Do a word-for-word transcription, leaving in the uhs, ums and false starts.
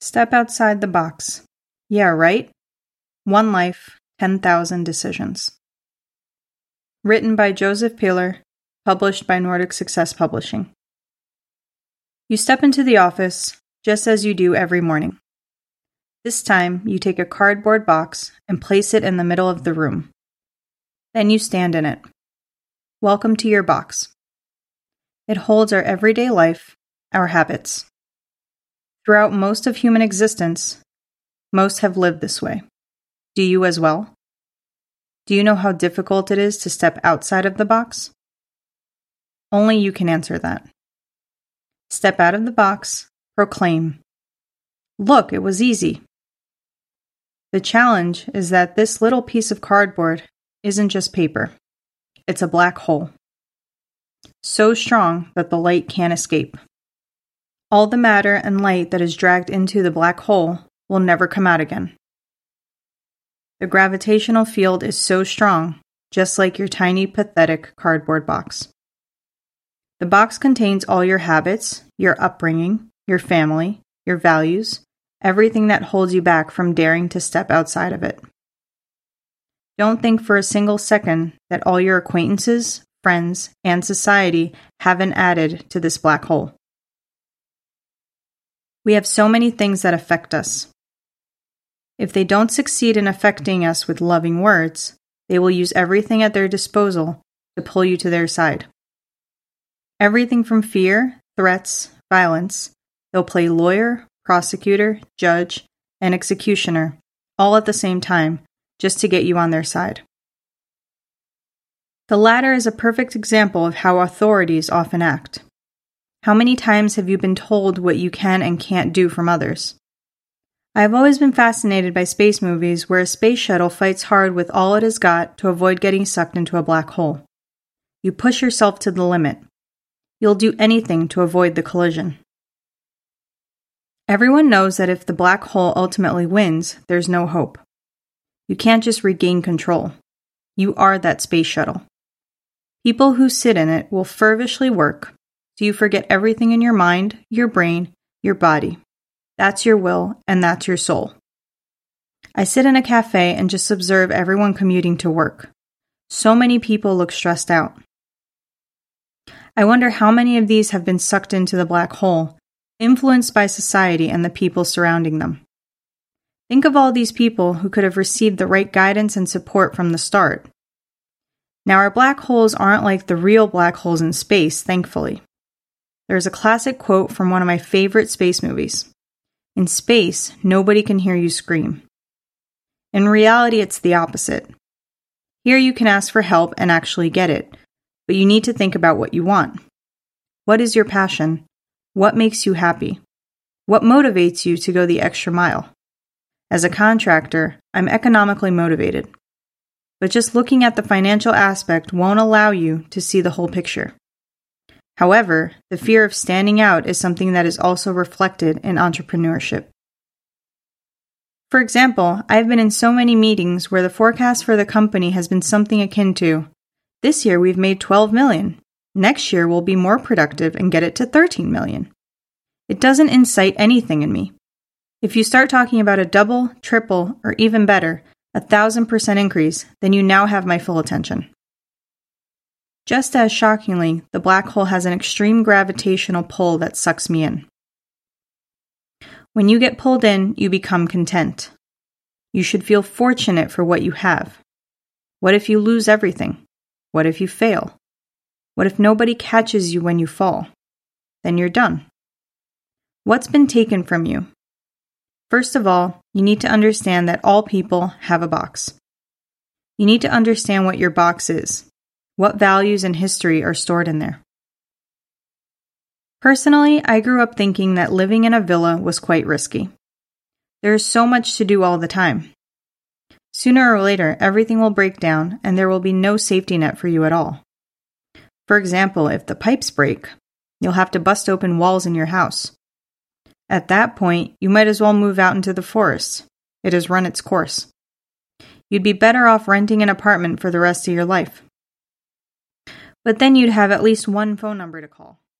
Step outside the box. Yeah, right? One life, ten thousand decisions. Written by Joseph Peeler, published by Nordic Success Publishing. You step into the office, just as you do every morning. This time, you take a cardboard box and place it in the middle of the room. Then you stand in it. Welcome to your box. It holds our everyday life, our habits. Throughout most of human existence, most have lived this way. Do you as well? Do you know how difficult it is to step outside of the box? Only you can answer that. Step out of the box, proclaim, "Look, it was easy." The challenge is that this little piece of cardboard isn't just paper. It's a black hole. So strong that the light can't escape. All the matter and light that is dragged into the black hole will never come out again. The gravitational field is so strong, just like your tiny, pathetic cardboard box. The box contains all your habits, your upbringing, your family, your values, everything that holds you back from daring to step outside of it. Don't think for a single second that all your acquaintances, friends, and society haven't added to this black hole. We have so many things that affect us. If they don't succeed in affecting us with loving words, they will use everything at their disposal to pull you to their side. Everything from fear, threats, violence, they'll play lawyer, prosecutor, judge, and executioner, all at the same time, just to get you on their side. The latter is a perfect example of how authorities often act. How many times have you been told what you can and can't do from others? I have always been fascinated by space movies where a space shuttle fights hard with all it has got to avoid getting sucked into a black hole. You push yourself to the limit. You'll do anything to avoid the collision. Everyone knows that if the black hole ultimately wins, there's no hope. You can't just regain control. You are that space shuttle. People who sit in it will fervishly work, so you forget everything in your mind, your brain, your body. That's your will, and that's your soul. I sit in a cafe and just observe everyone commuting to work. So many people look stressed out. I wonder how many of these have been sucked into the black hole, influenced by society and the people surrounding them. Think of all these people who could have received the right guidance and support from the start. Now, our black holes aren't like the real black holes in space, thankfully. There's a classic quote from one of my favorite space movies. In space, nobody can hear you scream. In reality, it's the opposite. Here you can ask for help and actually get it, but you need to think about what you want. What is your passion? What makes you happy? What motivates you to go the extra mile? As a contractor, I'm economically motivated. But just looking at the financial aspect won't allow you to see the whole picture. However, the fear of standing out is something that is also reflected in entrepreneurship. For example, I've been in so many meetings where the forecast for the company has been something akin to, this year we've made twelve million. Next year we'll be more productive and get it to thirteen million. It doesn't incite anything in me. If you start talking about a double, triple, or even better, a thousand percent increase, then you now have my full attention. Just as shockingly, the black hole has an extreme gravitational pull that sucks me in. When you get pulled in, you become content. You should feel fortunate for what you have. What if you lose everything? What if you fail? What if nobody catches you when you fall? Then you're done. What's been taken from you? First of all, you need to understand that all people have a box. You need to understand what your box is. What values and history are stored in there? Personally, I grew up thinking that living in a villa was quite risky. There is so much to do all the time. Sooner or later, everything will break down and there will be no safety net for you at all. For example, if the pipes break, you'll have to bust open walls in your house. At that point, you might as well move out into the forest. It has run its course. You'd be better off renting an apartment for the rest of your life. But then you'd have at least one phone number to call.